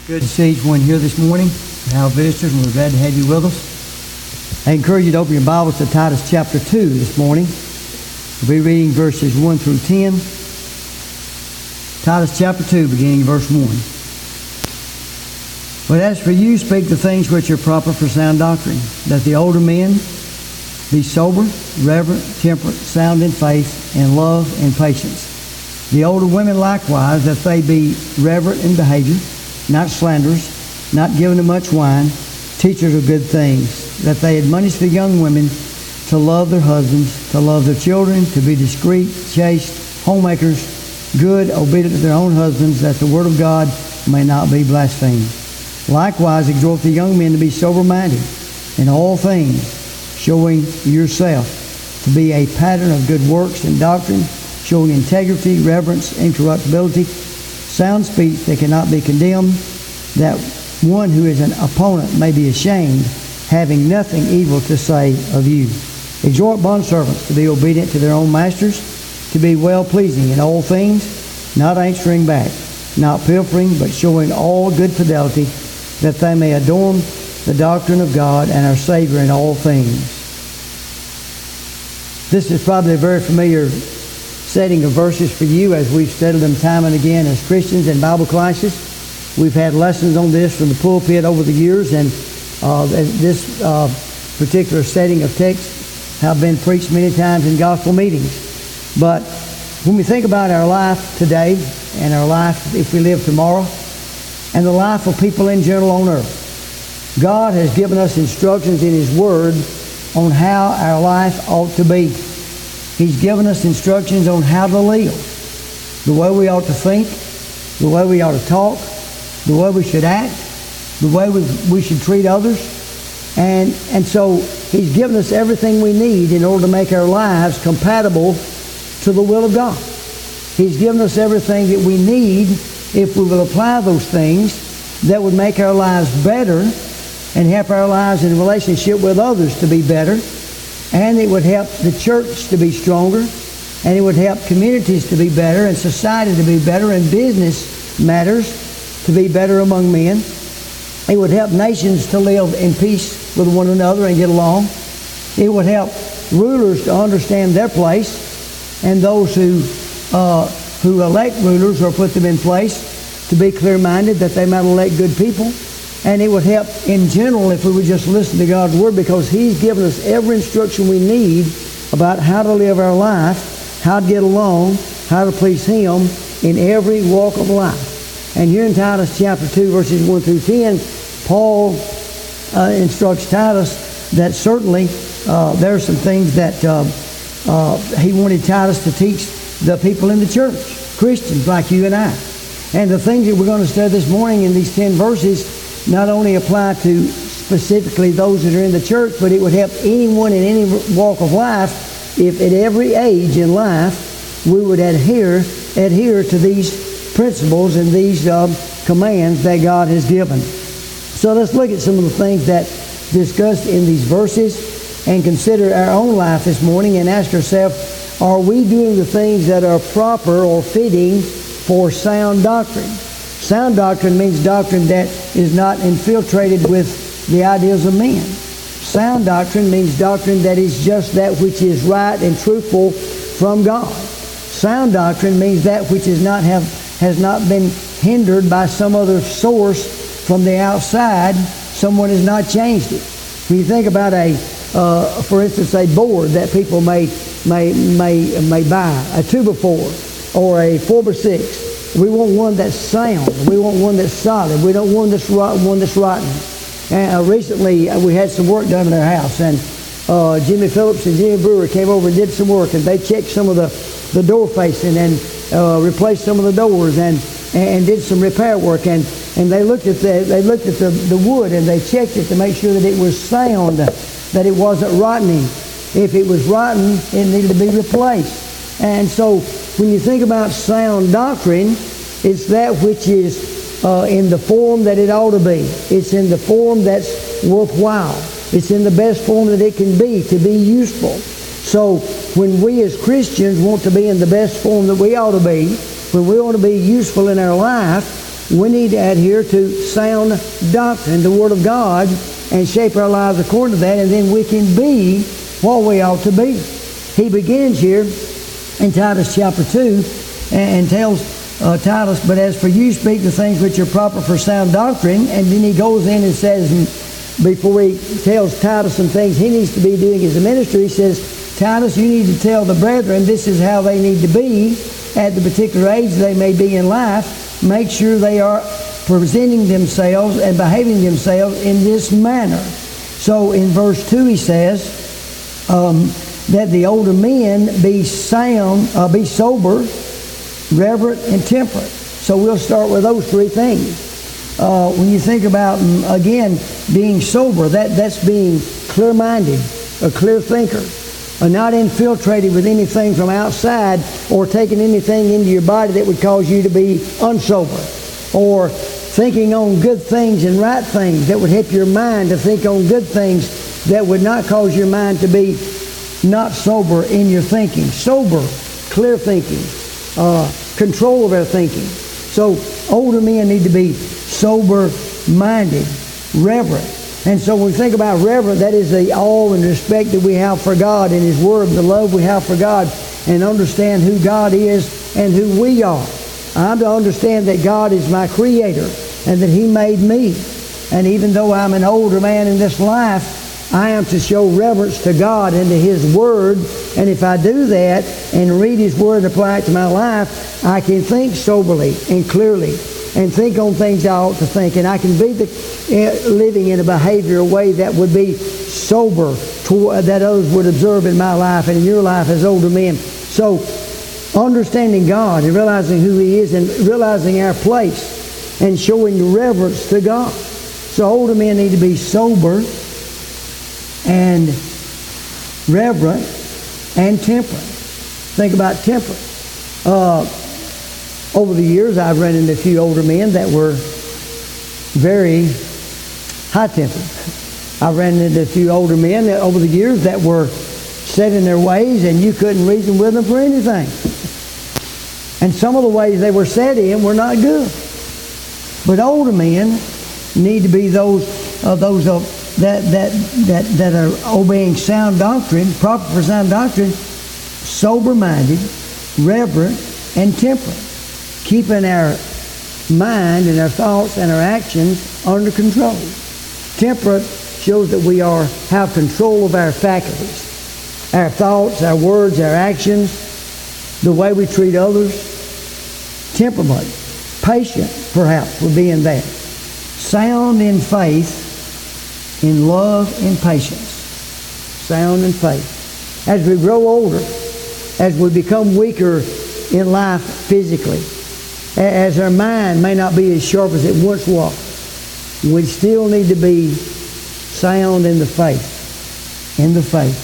Good to see everyone here this morning, our visitors, and we're glad to have you with us. I encourage you to open your Bibles to Titus chapter 2 this morning. We'll be reading verses 1 through 10. Titus chapter 2, beginning verse 1. But as for you, speak the things which are proper for sound doctrine, that the older men be sober, reverent, temperate, sound in faith, and love, and patience. The older women likewise, that they be reverent in behavior, not slanderers, not given to much wine, teachers of good things, that they admonish the young women to love their husbands, to love their children, to be discreet, chaste, homemakers, good, obedient to their own husbands, that the word of God may not be blasphemed. Likewise, exhort the young men to be sober-minded in all things, showing yourself to be a pattern of good works and doctrine, showing integrity, reverence, incorruptibility, sound speech that cannot be condemned, that one who is an opponent may be ashamed, having nothing evil to say of you. Exhort bondservants to be obedient to their own masters, to be well-pleasing in all things, not answering back, not pilfering, but showing all good fidelity, that they may adorn the doctrine of God and our Savior in all things. This is probably a very familiar setting of verses for you as we've studied them time and again as Christians in Bible classes. We've had lessons on this from the pulpit over the years, and this particular setting of text have been preached many times in gospel meetings. But when we think about our life today and our life if we live tomorrow and the life of people in general on earth, God has given us instructions in His Word on how our life ought to be. He's given us instructions on how to live, the way we ought to think, the way we ought to talk, the way we should act, the way we should treat others. And so He's given us everything we need in order to make our lives compatible to the will of God. He's given us everything that we need if we will apply those things that would make our lives better and help our lives in relationship with others to be better. And it would help the church to be stronger, and it would help communities to be better, and society to be better, and business matters to be better among men. It would help nations to live in peace with one another and get along. It would help rulers to understand their place, and those who elect rulers or put them in place to be clear-minded, that they might elect good people. And it would help in general if we would just listen to God's Word, because He's given us every instruction we need about how to live our life, how to get along, how to please Him in every walk of life. And here in Titus chapter 2, verses 1 through 10, Paul instructs Titus that certainly there are some things that he wanted Titus to teach the people in the church, Christians like you and I. And the things that we're going to study this morning in these 10 verses not only apply to specifically those that are in the church, but it would help anyone in any walk of life if at every age in life we would adhere to these principles and these commands that God has given. So let's look at some of the things that discussed in these verses and consider our own life this morning and ask ourselves, are we doing the things that are proper or fitting for sound doctrine? Sound doctrine means doctrine that is not infiltrated with the ideas of men. Sound doctrine means doctrine that is just that which is right and truthful from God. Sound doctrine means that which has not been hindered by some other source from the outside. Someone has not changed it. When you think about for instance, a board that people may buy, a 2x4 or a 4x6. We want one that's sound. We want one that's solid. We don't want one that's rotten. And recently, we had some work done in our house, and Jimmy Phillips and Jimmy Brewer came over and did some work, and they checked some of the door facing and replaced some of the doors and did some repair work. And they looked at the wood, and they checked it to make sure that it was sound, that it wasn't rotting. If it was rotten, it needed to be replaced. And so when you think about sound doctrine, it's that which is in the form that it ought to be. It's in the form that's worthwhile. It's in the best form that it can be to be useful. So when we as Christians want to be in the best form that we ought to be, when we want to be useful in our life, we need to adhere to sound doctrine, the Word of God, and shape our lives according to that, and then we can be what we ought to be. He begins here in Titus chapter 2 and tells Titus, but as for you, speak the things which are proper for sound doctrine. And then he goes in and says, before he tells Titus some things he needs to be doing as a minister, he says, Titus, you need to tell the brethren this is how they need to be at the particular age they may be in life. Make sure they are presenting themselves and behaving themselves in this manner. So in verse 2 he says that the older men be sound, be sober, reverent, and temperate. So we'll start with those three things. When you think about, again, being sober, that's being clear-minded, a clear thinker, not infiltrated with anything from outside or taking anything into your body that would cause you to be unsober, or thinking on good things and right things that would help your mind to think on good things that would not cause your mind to be not sober in your thinking. Sober, clear thinking, control of our thinking. So older men need to be sober-minded, reverent. And so when we think about reverent, that is the awe and respect that we have for God and His Word, the love we have for God, and understand who God is and who we are. I'm to understand that God is my Creator and that He made me. And even though I'm an older man in this life, I am to show reverence to God and to His Word. And if I do that and read His Word and apply it to my life, I can think soberly and clearly and think on things I ought to think. And I can be living in a behavioral way that would be sober, that others would observe in my life and in your life as older men. So understanding God and realizing who He is and realizing our place and showing reverence to God. So older men need to be sober and reverent and temperate. Think about temperate. Over the years, I've run into a few older men that were very high-tempered. I've run into a few older men that, over the years, that were set in their ways, and you couldn't reason with them for anything. And some of the ways they were set in were not good. But older men need to be those that are obeying sound doctrine, proper for sound doctrine, sober-minded, reverent, and temperate, keeping our mind and our thoughts and our actions under control. Temperate shows that we have control of our faculties, our thoughts, our words, our actions, the way we treat others. Temperament, patient, perhaps, would be in that. Sound in faith, in love, and patience. Sound in faith. As we grow older, as we become weaker in life physically, as our mind may not be as sharp as it once was, we still need to be sound in the faith. In the faith.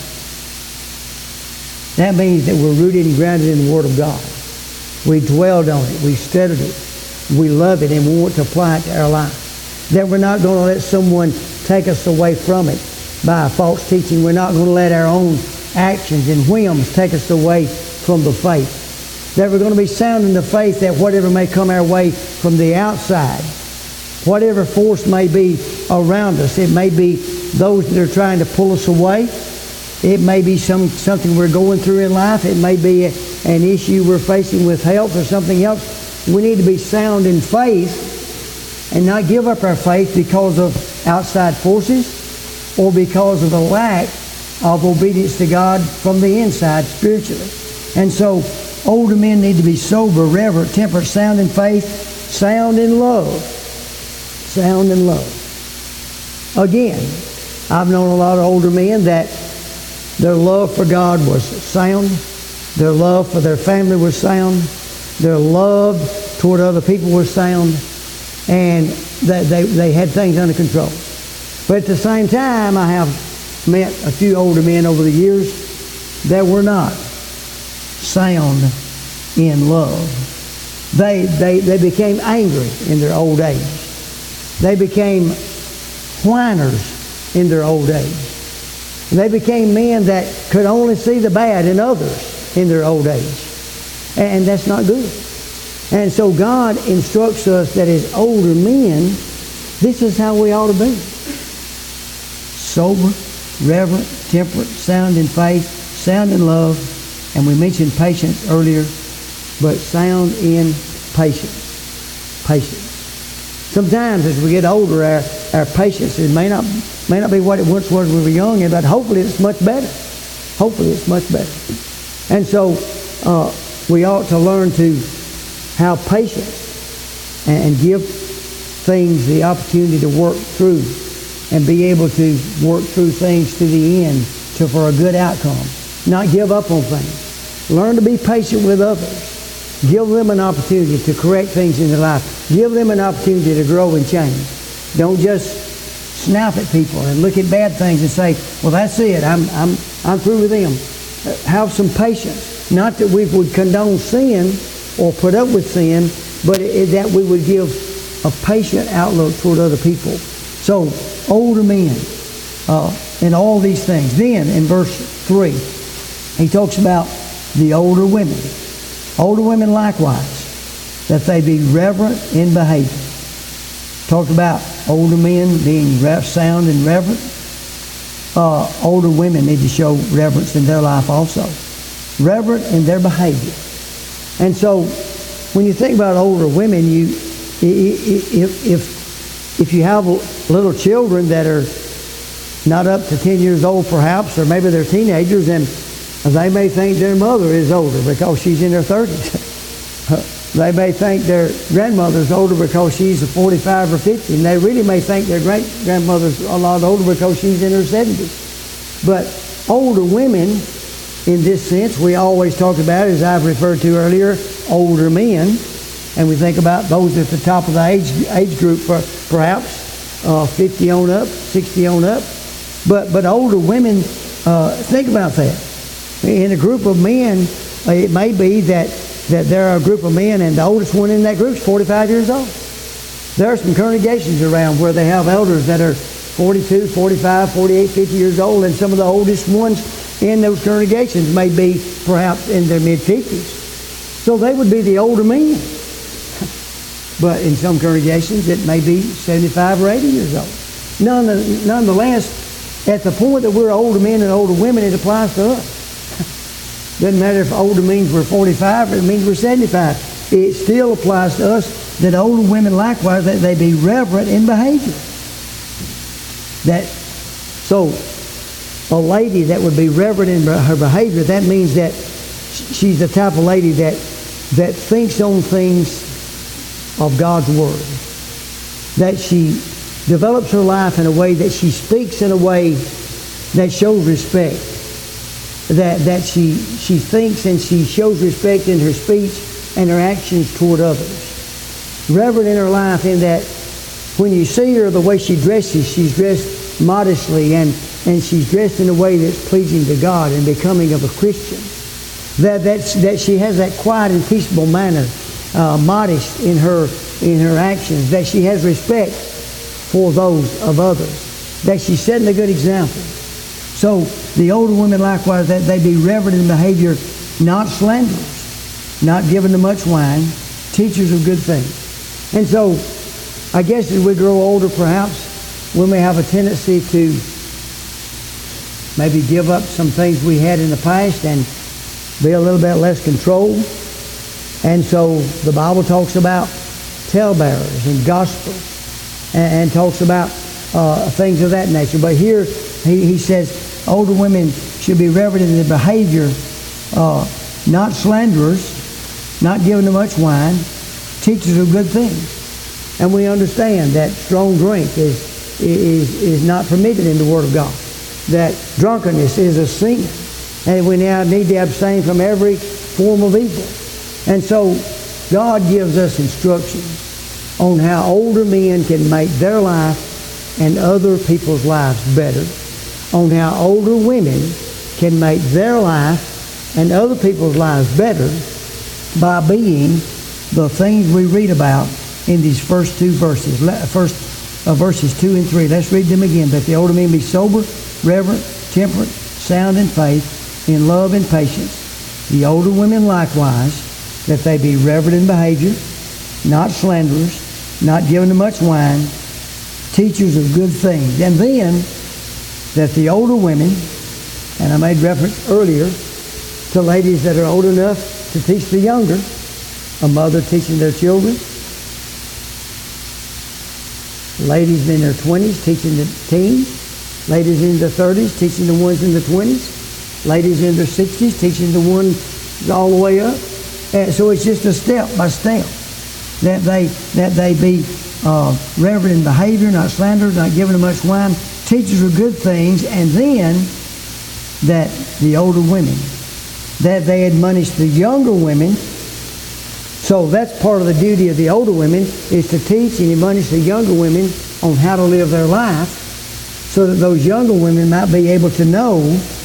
That means that we're rooted and grounded in the Word of God. We dwelled on it. We studied it. We love it, and we want to apply it to our life. That we're not going to let someone take us away from it by a false teaching. We're not going to let our own actions and whims take us away from the faith. That we're going to be sound in the faith that whatever may come our way from the outside, whatever force may be around us, it may be those that are trying to pull us away, it may be something we're going through in life, it may be an issue we're facing with health or something else. We need to be sound in faith and not give up our faith because of outside forces or because of the lack of obedience to God from the inside spiritually. And so older men need to be sober, reverent, temperate, sound in faith, sound in love. Sound in love. Again, I've known a lot of older men that their love for God was sound. Their love for their family was sound. Their love toward other people was sound. And they had things under control. But at the same time, I have met a few older men over the years that were not sound in love. They became angry in their old age. They became whiners in their old age. They became men that could only see the bad in others in their old age. And that's not good. And so God instructs us that as older men, this is how we ought to be. Sober, reverent, temperate, sound in faith, sound in love, and we mentioned patience earlier, but sound in patience. Patience. Sometimes as we get older, our patience may not be what it once was when we were young, but hopefully it's much better. Hopefully it's much better. And so we ought to learn to have patience and give things the opportunity to work through and be able to work through things to the end for a good outcome. Not give up on things. Learn to be patient with others. Give them an opportunity to correct things in their life. Give them an opportunity to grow and change. Don't just snap at people and look at bad things and say, well, that's it. I'm through with them. Have some patience. Not that we would condone sin or put up with sin, but that we would give a patient outlook toward other people. So, older men in all these things. Then, in verse 3, he talks about the older women. Older women likewise, that they be reverent in behavior. Talked about older men being sound and reverent. Older women need to show reverence in their life also. Reverent in their behavior. And so, when you think about older women, if you have little children that are not up to 10 years old perhaps, or maybe they're teenagers, and they may think their mother is older because she's in her 30s. They may think their grandmother's older because she's 45 or 50, and they really may think their great-grandmother's a lot older because she's in her 70s. But older women, in this sense, we always talk about, as I've referred to earlier, older men, and we think about those at the top of the age group, for perhaps 50 on up, 60 on up. But older women, think about that. In a group of men, it may be that there are a group of men, and the oldest one in that group is 45 years old. There are some congregations around where they have elders that are 42, 45, 48, 50 years old, and some of the oldest ones in those congregations may be perhaps in their mid-50s. So they would be the older men. But in some congregations, it may be 75 or 80 years old. Nonetheless, at the point that we're older men and older women, it applies to us. Doesn't matter if older means we're 45 or it means we're 75. It still applies to us that older women likewise, that they be reverent in behavior. So a lady that would be reverent in her behavior, that means that she's the type of lady that thinks on things of God's Word. That she develops her life in a way that she speaks in a way that shows respect. That she thinks and she shows respect in her speech and her actions toward others. Reverent in her life in that when you see her, the way she dresses, she's dressed modestly and she's dressed in a way that's pleasing to God and becoming of a Christian. That she has that quiet and peaceable manner, modest in her actions. That she has respect for those of others. That she's setting a good example. So the older women likewise, that they be reverent in behavior, not slanderers, not given to much wine, teachers of good things. And so I guess as we grow older, perhaps we may have a tendency to maybe give up some things we had in the past and be a little bit less controlled. And so the Bible talks about talebearers and gospel and talks about things of that nature. But here he says older women should be reverent in their behavior, not slanderers, not given to much wine, teachers of good things. And we understand that strong drink is not permitted in the Word of God. That drunkenness is a sin. And we now need to abstain from every form of evil. And so God gives us instructions on how older men can make their life and other people's lives better. On how older women can make their life and other people's lives better by being the things we read about in these first two verses. Verses 2 and 3. Let's read them again. That the older men be sober, reverent, temperate, sound in faith, in love and patience. The older women likewise, that they be reverent in behavior, not slanderers, not given to much wine, teachers of good things. And then that the older women, and I made reference earlier to ladies that are old enough to teach the younger, a mother teaching their children, ladies in their 20s teaching the teens, ladies in their 30s teaching the ones in the 20s, ladies in their 60s teaching the ones all the way up. And so it's just a step by step that they be reverent in behavior, not slanderers, not given to much wine, teachers of good things, and then that the older women, that they admonish the younger women. So that's part of the duty of the older women, is to teach and admonish the younger women on how to live their life, so that those younger women might be able to know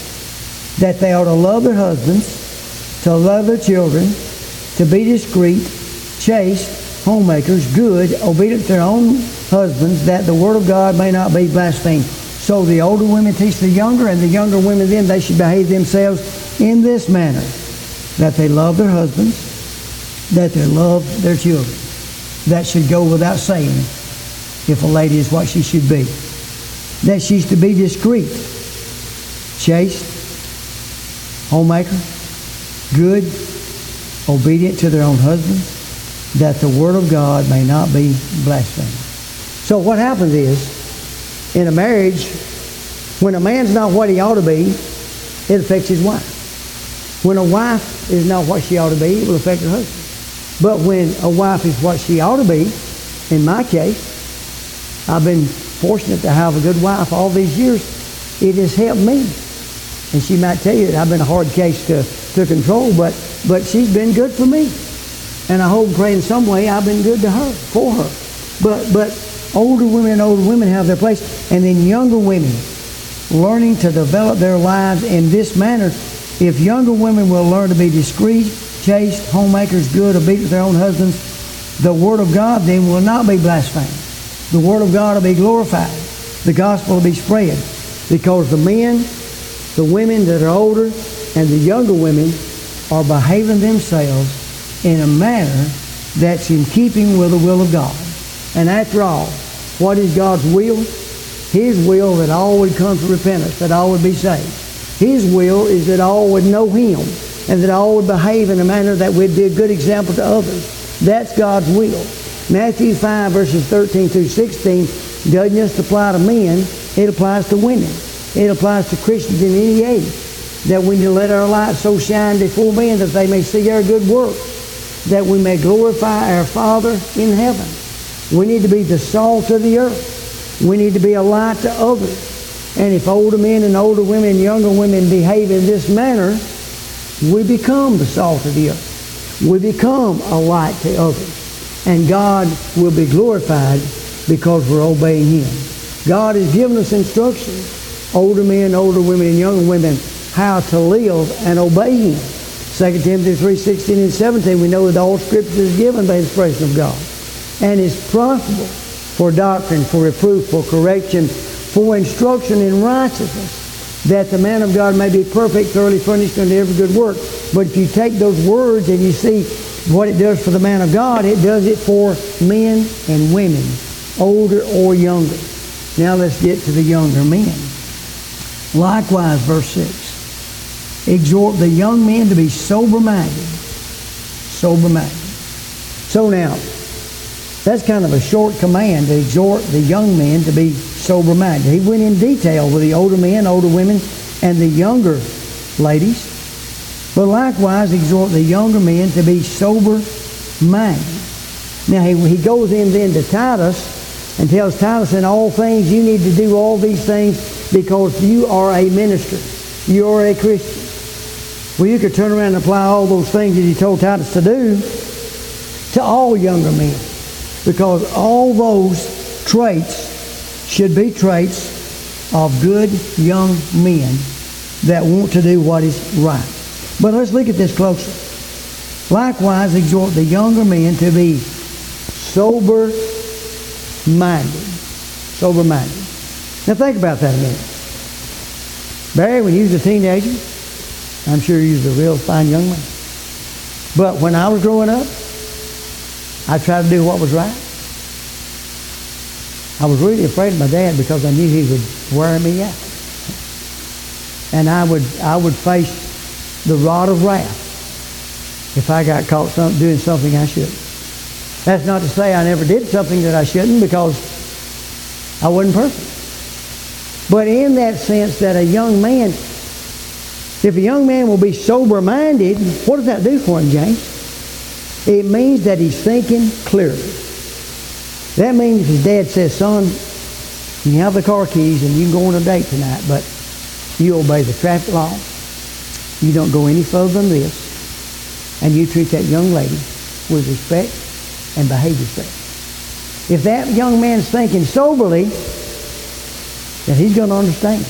that they ought to love their husbands, to love their children, to be discreet, chaste, homemakers, good, obedient to their own husbands, that the word of God may not be blasphemed. So the older women teach the younger, and the younger women then, they should behave themselves in this manner, that they love their husbands, that they love their children. That should go without saying if a lady is what she should be. That she's to be discreet, chaste, homemaker, good, obedient to their own husbands, that the word of God may not be blasphemed. So what happens is, in a marriage, when a man's not what he ought to be, it affects his wife. When a wife is not what she ought to be, it will affect her husband. But when a wife is what she ought to be, in my case, I've been fortunate to have a good wife all these years. It has helped me. And she might tell you that I've been a hard case to control, but she's been good for me. And I hope, pray in some way, I've been good to her, for her. But older women have their place. And then younger women, learning to develop their lives in this manner. If younger women will learn to be discreet, chaste, homemakers, good, obedient to their own husbands, the word of God then will not be blasphemed. The word of God will be glorified. The gospel will be spread. Because the men, the women that are older, and the younger women are behaving themselves in a manner that's in keeping with the will of God. And after all, what is God's will? His will that all would come to repentance, that all would be saved. His will is that all would know Him, and that all would behave in a manner that would be a good example to others. That's God's will. Matthew 5, verses 13 through 16, doesn't just apply to men, it applies to women. It applies to Christians in any age. That we need to let our light so shine before men that they may see our good works, that we may glorify our Father in heaven. We need to be the salt of the earth. We need to be a light to others. And if older men and older women and younger women behave in this manner, we become the salt of the earth. We become a light to others. And God will be glorified because we're obeying Him. God has given us instructions, older men, older women, and younger women, how to live and obey Him. 2 Timothy 3:16 and 17, we know that all Scripture is given by inspiration of God, and is profitable for doctrine, for reproof, for correction, for instruction in righteousness, that the man of God may be perfect, thoroughly furnished unto every good work. But if you take those words and you see what it does for the man of God, it does it for men and women, older or younger. Now let's get to the younger men. Likewise, verse 6. Exhort the young men to be sober-minded. Sober-minded. So now, that's kind of a short command to exhort the young men to be sober-minded. He went in detail with the older men, older women, and the younger ladies. But likewise, exhort the younger men to be sober-minded. Now, he goes in then to Titus and tells Titus, in all things you need to do all these things because you are a minister. You are a Christian. Well, you could turn around and apply all those things that he told Titus to do to all younger men, because all those traits should be traits of good young men that want to do what is right. But let's look at this closer. Likewise, exhort the younger men to be sober-minded. Sober-minded. Now think about that a minute. Barry, when you was a teenager, I'm sure you was a real fine young man. But when I was growing up, I tried to do what was right. I was really afraid of my dad because I knew he would wear me out. And I would face the rod of wrath if I got caught doing something I shouldn't. That's not to say I never did something that I shouldn't, because I wasn't perfect. But in that sense that a young man, if a young man will be sober-minded, what does that do for him, James? It means that he's thinking clearly. That means his dad says, son, you can have the car keys and you can go on a date tonight, but you obey the traffic law. You don't go any further than this. And you treat that young lady with respect and behave yourself. If that young man's thinking soberly, then he's going to understand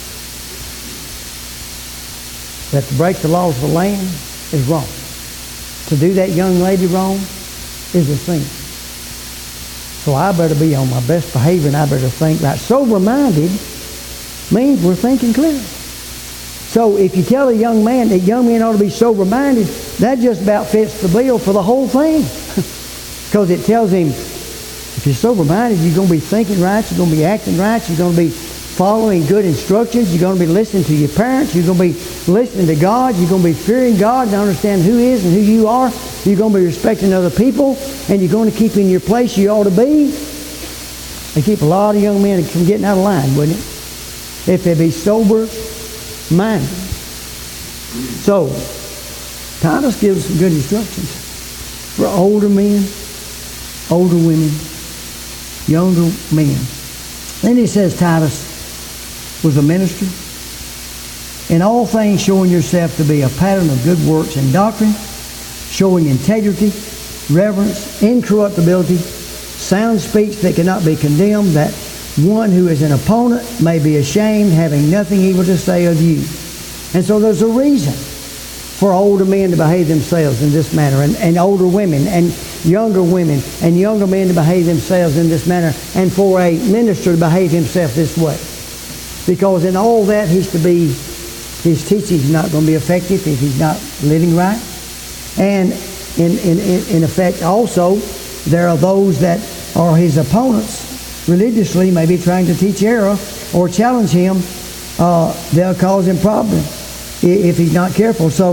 that to break the laws of the land is wrong. To do that young lady wrong is a sin. So I better be on my best behavior and I better think right. Sober-minded means we're thinking clearly. So if you tell a young man that young men ought to be sober-minded, that just about fits the bill for the whole thing. Because it tells him, if you're sober-minded, you're going to be thinking right, you're going to be acting right, you're going to be following good instructions, you're going to be listening to your parents, you're going to be listening to God, you're going to be fearing God and understand who is and who you are, you're going to be respecting other people, and you're going to keep in your place you ought to be. It'd keep a lot of young men from getting out of line, wouldn't it? If they be sober-minded. So, Titus gives some good instructions for older men, older women, younger men. Then he says Titus was a minister. In all things showing yourself to be a pattern of good works and doctrine, showing integrity, reverence, incorruptibility, sound speech that cannot be condemned, that one who is an opponent may be ashamed, having nothing evil to say of you. And so there's a reason for older men to behave themselves in this manner, and older women and younger women and younger men to behave themselves in this manner, and for a minister to behave himself this way. Because in all that his teaching is not going to be effective if he's not living right. And in effect also, there are those that are his opponents religiously, maybe trying to teach error or challenge him. They'll cause him problems if he's not careful. So,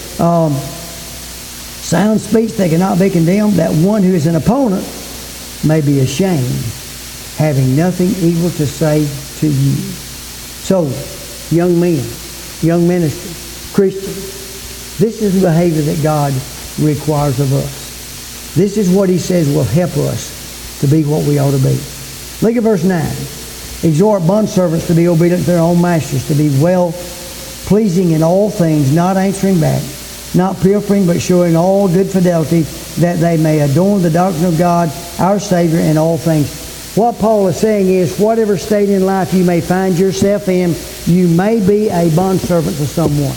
sound speech that cannot be condemned, that one who is an opponent may be ashamed, having nothing evil to say to you. So, young men, young ministers, Christians, this is the behavior that God requires of us. This is what he says will help us to be what we ought to be. Look at verse 9. Exhort bondservants to be obedient to their own masters, to be well-pleasing in all things, not answering back, not pilfering, but showing all good fidelity, that they may adorn the doctrine of God, our Savior, in all things. What Paul is saying is, whatever state in life you may find yourself in, you may be a bondservant to someone.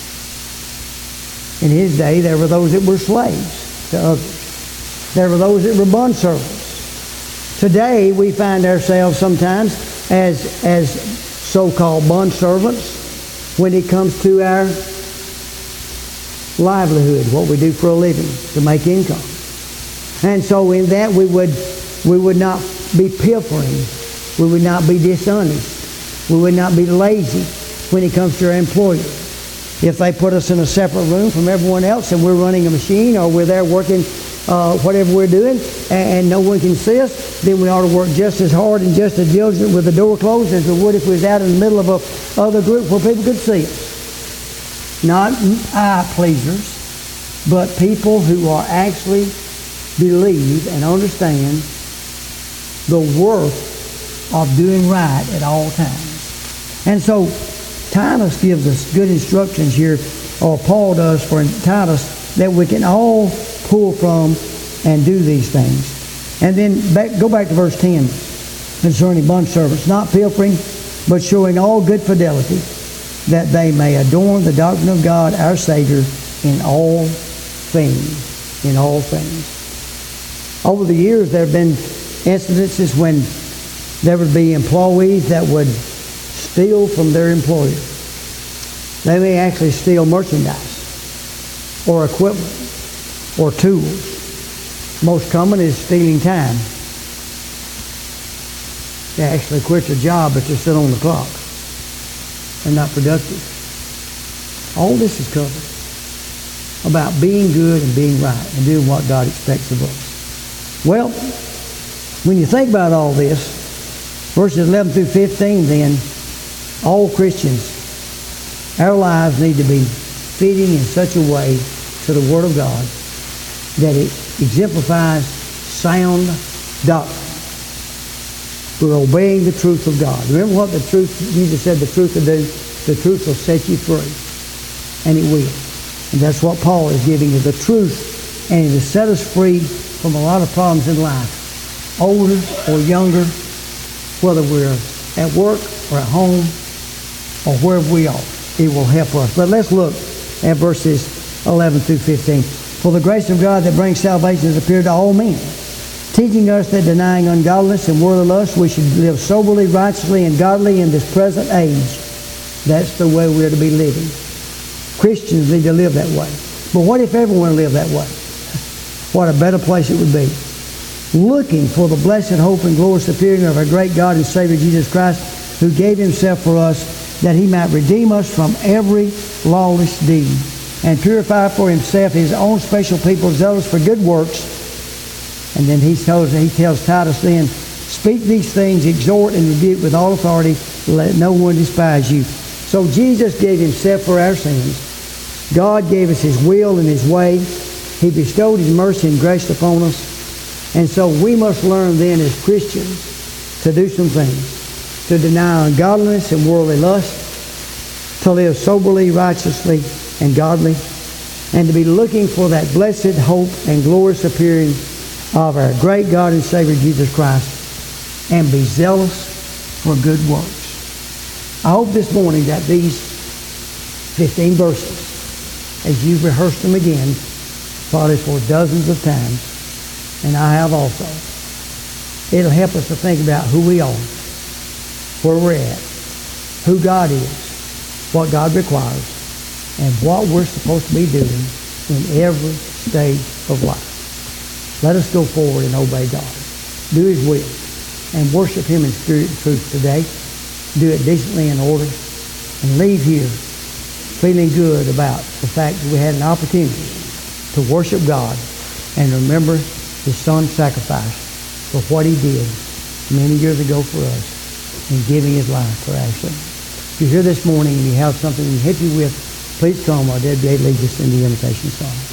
In his day, there were those that were slaves to others. There were those that were bondservants. Today, we find ourselves sometimes as so-called bondservants when it comes to our livelihood, what we do for a living, to make income. And so in that we would not be pilfering. We would not be dishonest. We would not be lazy when it comes to our employer. If they put us in a separate room from everyone else and we're running a machine, or we're there working whatever we're doing, and no one can see us, then we ought to work just as hard and just as diligent with the door closed as we would if we was out in the middle of a other group where people could see us. Not eye pleasers, but people who are actually believe and understand the worth of doing right at all times. And so Titus gives us good instructions here, or Paul does for Titus, that we can all pull from and do these things. And then go back to verse 10 concerning bondservants, not pilfering, but showing all good fidelity, that they may adorn the doctrine of God, our Savior, in all things. In all things. Over the years, there have been incidences when there would be employees that would steal from their employer. They may actually steal merchandise or equipment. or tools. Most common is stealing time. They actually quit their job, but they're still on the clock. They're not productive. All this is covered about being good and being right and doing what God expects of us. Well, when you think about all this, verses 11 through 15, then, all Christians, our lives need to be fitting in such a way to the Word of God that it exemplifies sound doctrine. We're obeying the truth of God. Remember what the truth, Jesus said the truth will do? The truth will set you free. And it will. And that's what Paul is giving you, the truth. And it will set us free from a lot of problems in life. Older or younger, whether we're at work or at home or wherever we are, it will help us. But let's look at verses 11 through 15. For the grace of God that brings salvation has appeared to all men, teaching us that denying ungodliness and worldly lust, we should live soberly, righteously, and godly in this present age. That's the way we're to be living. Christians need to live that way. But what if everyone lived that way? What a better place it would be. Looking for the blessed hope and glorious appearing of our great God and Savior Jesus Christ, who gave himself for us, that he might redeem us from every lawless deed, and purify for himself his own special people, zealous for good works. And then he tells Titus then, speak these things, exhort and rebuke with all authority, let no one despise you. So Jesus gave himself for our sins. God gave us his will and his way. He bestowed his mercy and grace upon us. And so we must learn then as Christians to do some things. To deny ungodliness and worldly lust. To live soberly, righteously, and godly. And to be looking for that blessed hope and glorious appearing of our great God and Savior Jesus Christ, and be zealous for good works. I hope this morning that these 15 verses, as you've rehearsed them again, probably for dozens of times, and I have also, it'll help us to think about who we are, where we're at, who God is, what God requires, and what we're supposed to be doing in every stage of life. Let us go forward and obey God. Do his will. And worship him in spirit and truth today. Do it decently in order. And leave here feeling good about the fact that we had an opportunity to worship God and remember his son's sacrifice for what he did many years ago for us in giving his life for our sins. If you're here this morning and you have something to help you with, please come. Our Dead Day leads us in the invitation song.